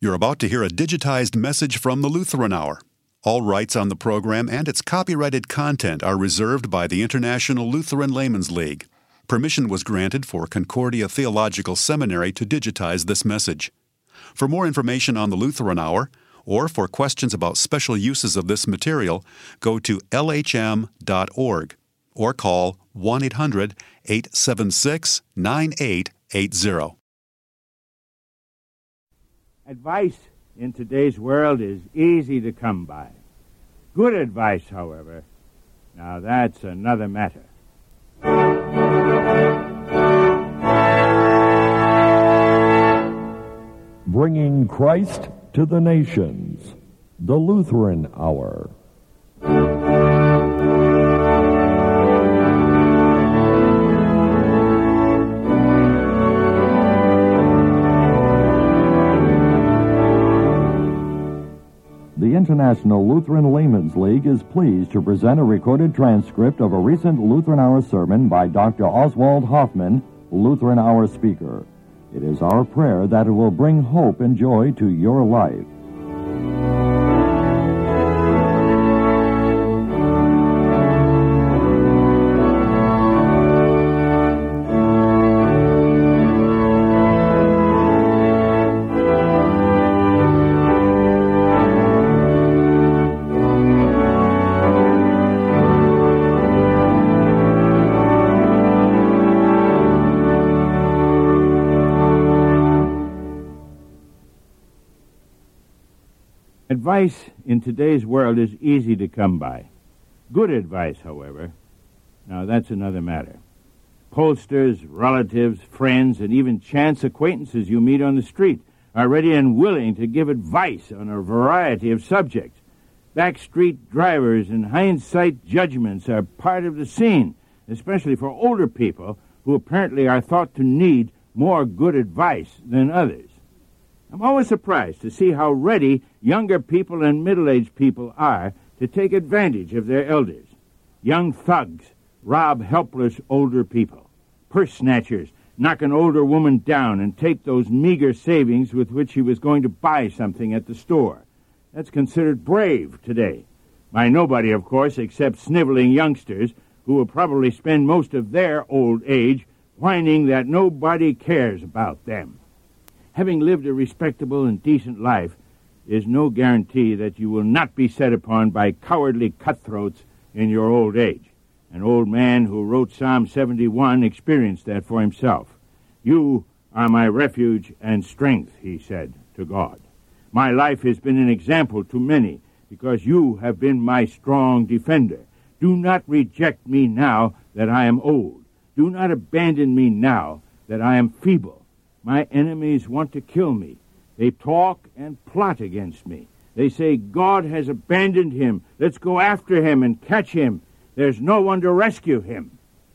You're about to hear a digitized message from the Lutheran Hour. All rights on the program and its copyrighted content are reserved by the International Lutheran Laymen's League. Permission was granted for Concordia Theological Seminary to digitize this message. For more information on the Lutheran Hour, or for questions about special uses of this material, go to lhm.org or call 1-800-876-9880. Advice in today's world is easy to come by. Good advice, however, now that's another matter. Bringing Christ to the nations, the Lutheran Hour. The International Lutheran Laymen's League is pleased to present a recorded transcript of a recent Lutheran Hour sermon by Dr. Oswald Hoffman, Lutheran Hour speaker. It is our prayer that it will bring hope and joy to your life. Advice in today's world is easy to come by. Good advice, however, now that's another matter. Pollsters, relatives, friends, and even chance acquaintances you meet on the street are ready and willing to give advice on a variety of subjects. Backstreet drivers and hindsight judgments are part of the scene, especially for older people who apparently are thought to need more good advice than others. I'm always surprised to see how ready younger people and middle-aged people are to take advantage of their elders. Young thugs rob helpless older people. Purse snatchers knock an older woman down and take those meager savings with which she was going to buy something at the store. That's considered brave today. By nobody, of course, except sniveling youngsters who will probably spend most of their old age whining that nobody cares about them. Having lived a respectable and decent life is no guarantee that you will not be set upon by cowardly cutthroats in your old age. An old man who wrote Psalm 71 experienced that for himself. "You are my refuge and strength," he said to God. "My life has been an example to many because you have been my strong defender. Do not reject me now that I am old. Do not abandon me now that I am feeble. My enemies want to kill me. They talk and plot against me. They say, 'God has abandoned him. Let's go after him and catch him. There's no one to rescue him.'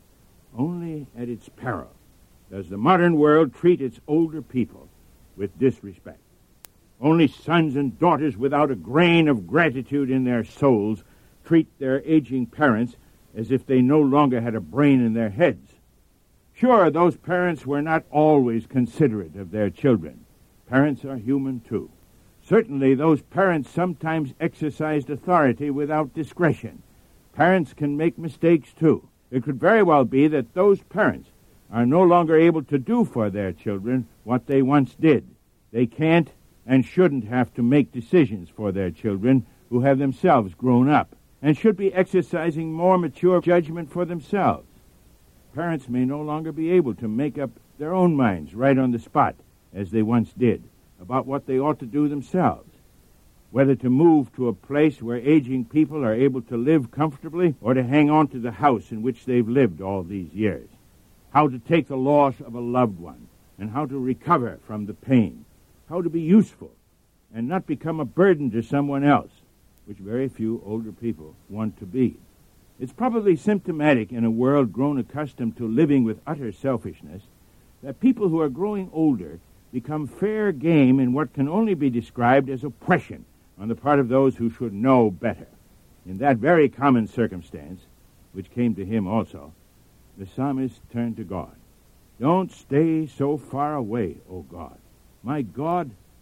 Only at its peril does the modern world treat its older people with disrespect. Only sons and daughters without a grain of gratitude in their souls treat their aging parents as if they no longer had a brain in their heads. Sure, those parents were not always considerate of their children. Parents are human, too. Certainly, those parents sometimes exercised authority without discretion. Parents can make mistakes, too. It could very well be that those parents are no longer able to do for their children what they once did. They can't and shouldn't have to make decisions for their children who have themselves grown up and should be exercising more mature judgment for themselves. Parents may no longer be able to make up their own minds right on the spot, as they once did, about what they ought to do themselves. Whether to move to a place where aging people are able to live comfortably or to hang on to the house in which they've lived all these years. How to take the loss of a loved one and how to recover from the pain. How to be useful and not become a burden to someone else, which very few older people want to be. It's probably symptomatic in a world grown accustomed to living with utter selfishness that people who are growing older become fair game in what can only be described as oppression on the part of those who should know better. In that very common circumstance, which came to him also, the psalmist turned to God. "Don't stay so far away, O God. My God,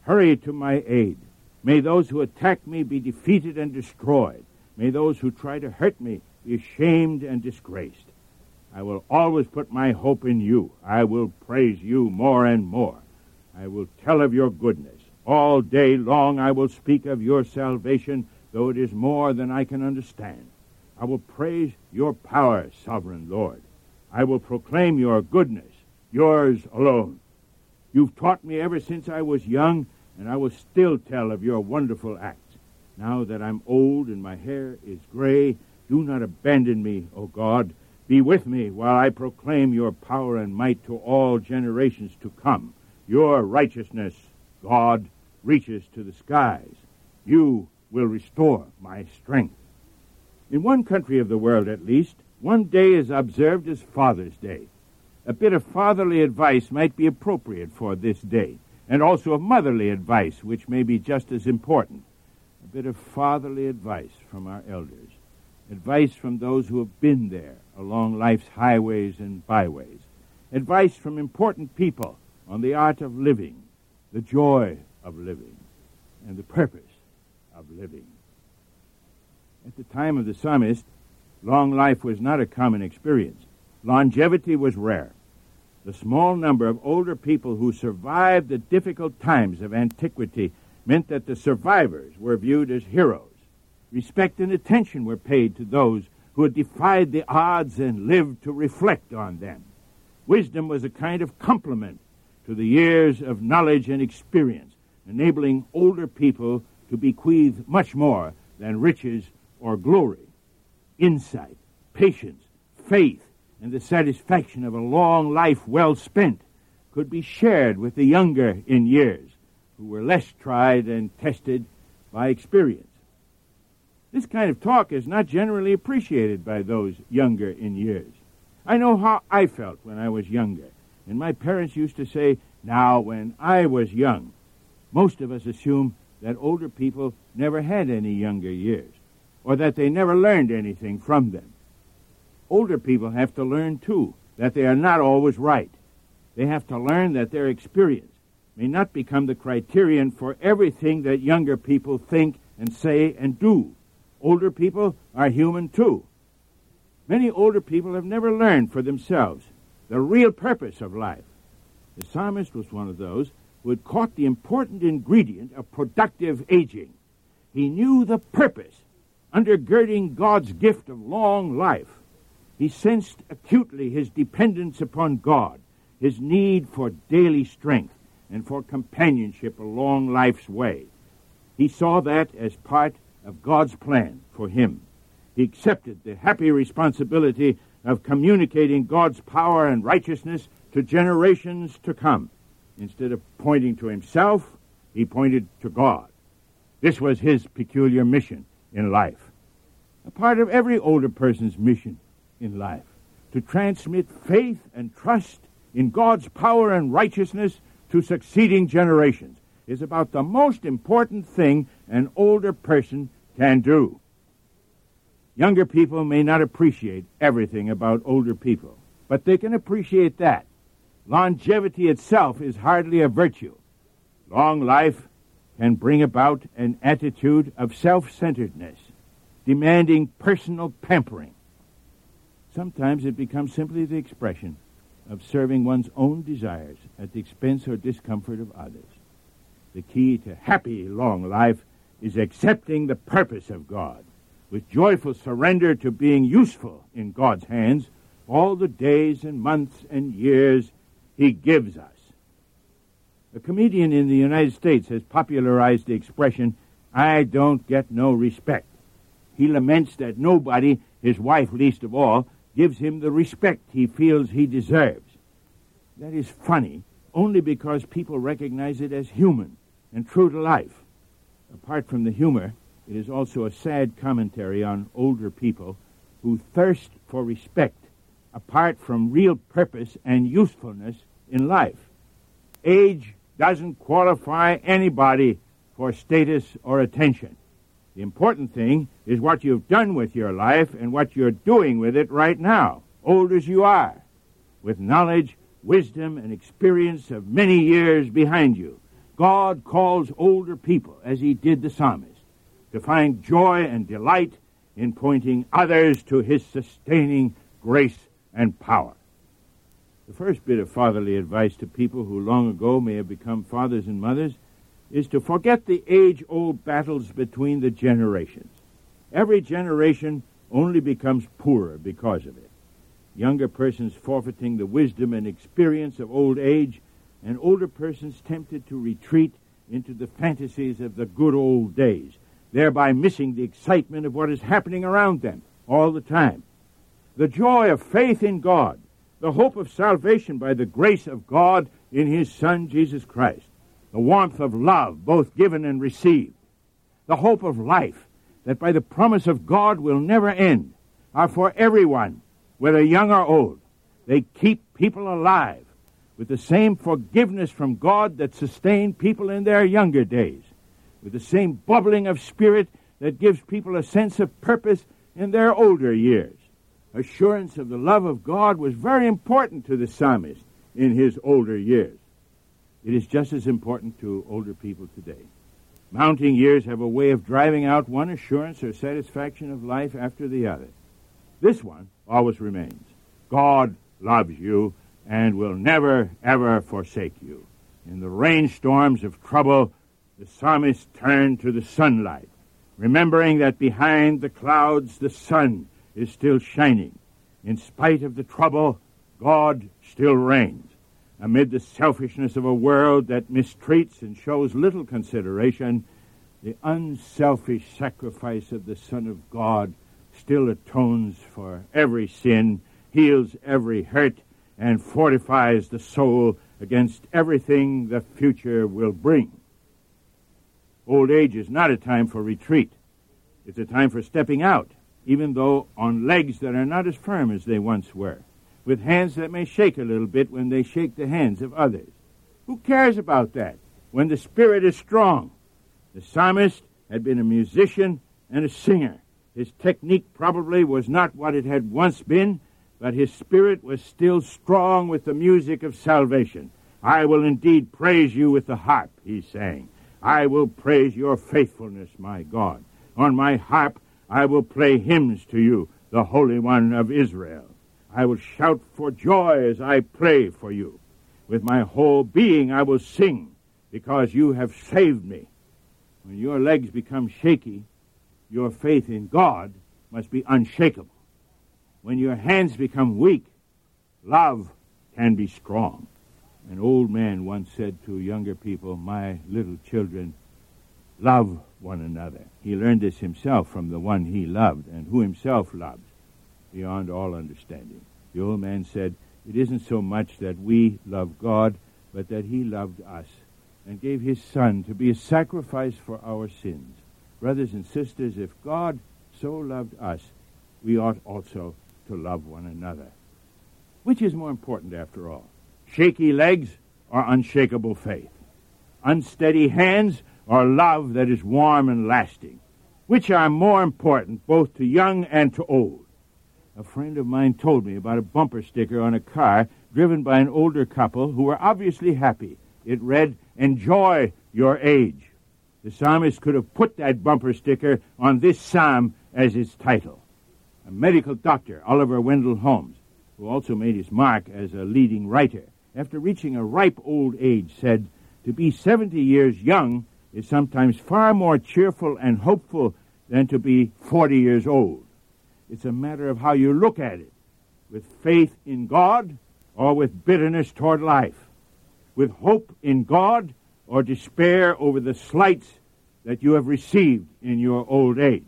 hurry to my aid. May those who attack me be defeated and destroyed. May those who try to hurt me be ashamed and disgraced. I will always put my hope in you. I will praise you more and more. I will tell of your goodness. All day long I will speak of your salvation, though it is more than I can understand. I will praise your power, sovereign Lord. I will proclaim your goodness, yours alone. You've taught me ever since I was young, and I will still tell of your wonderful acts. Now that I'm old and my hair is gray, do not abandon me, O God. Be with me while I proclaim your power and might to all generations to come. Your righteousness, God, reaches to the skies. You will restore my strength. In one country of the world, at least, one day is observed as Father's Day. A bit of fatherly advice might be appropriate for this day, and also of motherly advice, which may be just as important. A bit of fatherly advice from our elders. Advice from those who have been there along life's highways and byways. Advice from important people on the art of living, the joy of living, and the purpose of living. At the time of the psalmist, long life was not a common experience. Longevity was rare. The small number of older people who survived the difficult times of antiquity meant that the survivors were viewed as heroes. Respect and attention were paid to those who had defied the odds and lived to reflect on them. Wisdom was a kind of complement to the years of knowledge and experience, enabling older people to bequeath much more than riches or glory. Insight, patience, faith, and the satisfaction of a long life well spent could be shared with the younger in years, who were less tried and tested by experience. This kind of talk is not generally appreciated by those younger in years. I know how I felt when I was younger, and my parents used to say, "Now, when I was young." Most of us assume that older people never had any younger years, or that they never learned anything from them. Older people have to learn, too, that they are not always right. They have to learn that their experience may not become the criterion for everything that younger people think and say and do. Older people are human, too. Many older people have never learned for themselves the real purpose of life. The psalmist was one of those who had caught the important ingredient of productive aging. He knew the purpose undergirding God's gift of long life. He sensed acutely his dependence upon God, his need for daily strength and for companionship along life's way. He saw that as part of God's plan for him. He accepted the happy responsibility of communicating God's power and righteousness to generations to come. Instead of pointing to himself, he pointed to God. This was his peculiar mission in life. A part of every older person's mission in life, to transmit faith and trust in God's power and righteousness to succeeding generations, is about the most important thing an older person can do. Younger people may not appreciate everything about older people, but they can appreciate that. Longevity itself is hardly a virtue. Long life can bring about an attitude of self-centeredness, demanding personal pampering. Sometimes it becomes simply the expression of serving one's own desires at the expense or discomfort of others. The key to happy long life is accepting the purpose of God, with joyful surrender to being useful in God's hands all the days and months and years he gives us. A comedian in the United States has popularized the expression, "I don't get no respect." He laments that nobody, his wife least of all, gives him the respect he feels he deserves. That is funny only because people recognize it as human and true to life. Apart from the humor, it is also a sad commentary on older people who thirst for respect apart from real purpose and usefulness in life. Age doesn't qualify anybody for status or attention. The important thing is what you've done with your life and what you're doing with it right now, old as you are, with knowledge, wisdom, and experience of many years behind you. God calls older people, as he did the psalmist, to find joy and delight in pointing others to his sustaining grace and power. The first bit of fatherly advice to people who long ago may have become fathers and mothers is to forget the age-old battles between the generations. Every generation only becomes poorer because of it. Younger persons forfeiting the wisdom and experience of old age, and older persons tempted to retreat into the fantasies of the good old days, thereby missing the excitement of what is happening around them all the time. The joy of faith in God, the hope of salvation by the grace of God in his Son, Jesus Christ, the warmth of love, both given and received, the hope of life that by the promise of God will never end, are for everyone, whether young or old. They keep people alive with the same forgiveness from God that sustained people in their younger days, with the same bubbling of spirit that gives people a sense of purpose in their older years. Assurance of the love of God was very important to the psalmist in his older years. It is just as important to older people today. Mounting years have a way of driving out one assurance or satisfaction of life after the other. This one always remains. God loves you and will never, ever forsake you. In the rainstorms of trouble, the psalmist turned to the sunlight, remembering that behind the clouds the sun is still shining. In spite of the trouble, God still reigns. Amid the selfishness of a world that mistreats and shows little consideration, the unselfish sacrifice of the Son of God still atones for every sin, heals every hurt, and fortifies the soul against everything the future will bring. Old age is not a time for retreat. It's a time for stepping out, even though on legs that are not as firm as they once were, with hands that may shake a little bit when they shake the hands of others. Who cares about that when the spirit is strong? The psalmist had been a musician and a singer. His technique probably was not what it had once been, but his spirit was still strong with the music of salvation. I will indeed praise you with the harp, he sang. I will praise your faithfulness, my God. On my harp I will play hymns to you, the Holy One of Israel. I will shout for joy as I pray for you. With my whole being I will sing, because you have saved me. When your legs become shaky, your faith in God must be unshakable. When your hands become weak, love can be strong. An old man once said to younger people, my little children, love one another. He learned this himself from the one he loved and who himself loved beyond all understanding. The old man said, it isn't so much that we love God, but that he loved us and gave his Son to be a sacrifice for our sins. Brothers and sisters, if God so loved us, we ought also to love one another. Which is more important after all? Shaky legs or unshakable faith? Unsteady hands or love that is warm and lasting? Which are more important both to young and to old? A friend of mine told me about a bumper sticker on a car driven by an older couple who were obviously happy. It read, enjoy your age. The psalmist could have put that bumper sticker on this psalm as its title. A medical doctor, Oliver Wendell Holmes, who also made his mark as a leading writer, after reaching a ripe old age, said, to be 70 years young is sometimes far more cheerful and hopeful than to be 40 years old. It's a matter of how you look at it, with faith in God or with bitterness toward life, with hope in God or despair over the slights that you have received in your old age.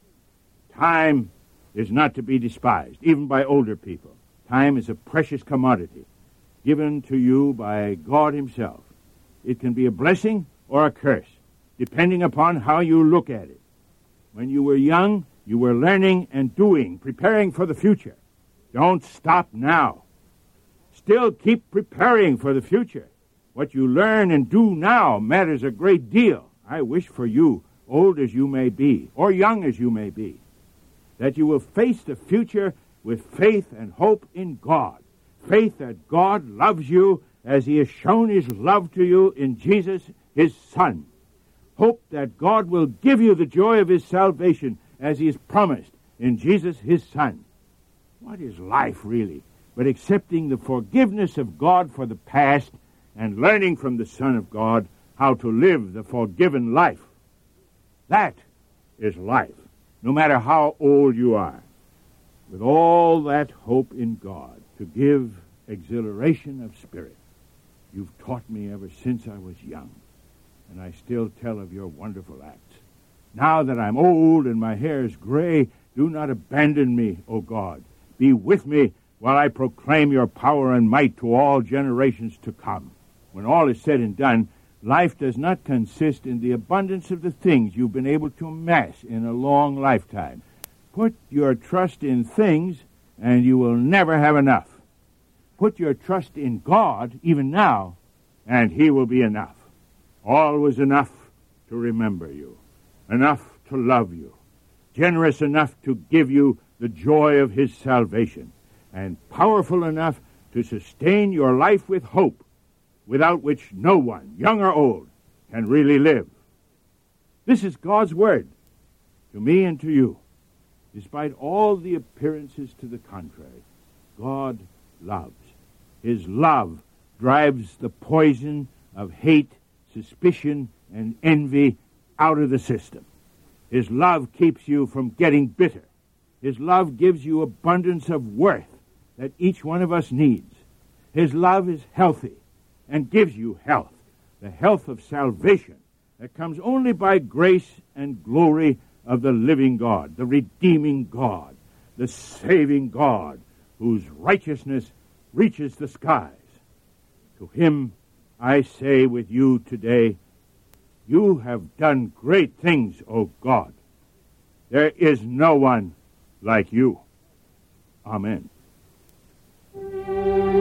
Time is not to be despised, even by older people. Time is a precious commodity given to you by God himself. It can be a blessing or a curse, depending upon how you look at it. When you were young, you were learning and doing, preparing for the future. Don't stop now. Still keep preparing for the future. What you learn and do now matters a great deal. I wish for you, old as you may be, or young as you may be, that you will face the future with faith and hope in God. Faith that God loves you as he has shown his love to you in Jesus his Son. Hope that God will give you the joy of his salvation as he has promised in Jesus, his Son. What is life, really, but accepting the forgiveness of God for the past and learning from the Son of God how to live the forgiven life? That is life, no matter how old you are. With all that hope in God to give exhilaration of spirit, you've taught me ever since I was young, and I still tell of your wonderful acts. Now that I'm old and my hair is gray, do not abandon me, O God. Be with me while I proclaim your power and might to all generations to come. When all is said and done, life does not consist in the abundance of the things you've been able to amass in a long lifetime. Put your trust in things, and you will never have enough. Put your trust in God, even now, and he will be enough. Always enough to remember you, enough to love you, generous enough to give you the joy of his salvation, and powerful enough to sustain your life with hope, without which no one, young or old, can really live. This is God's word to me and to you. Despite all the appearances to the contrary, God loves. His love drives the poison of hate, suspicion, and envy out of the system. His love keeps you from getting bitter. His love gives you abundance of worth that each one of us needs. His love is healthy and gives you health, the health of salvation that comes only by grace and glory of the living God, the redeeming God, the saving God, whose righteousness reaches the skies. To him I say with you today, you have done great things, O God. There is no one like you. Amen.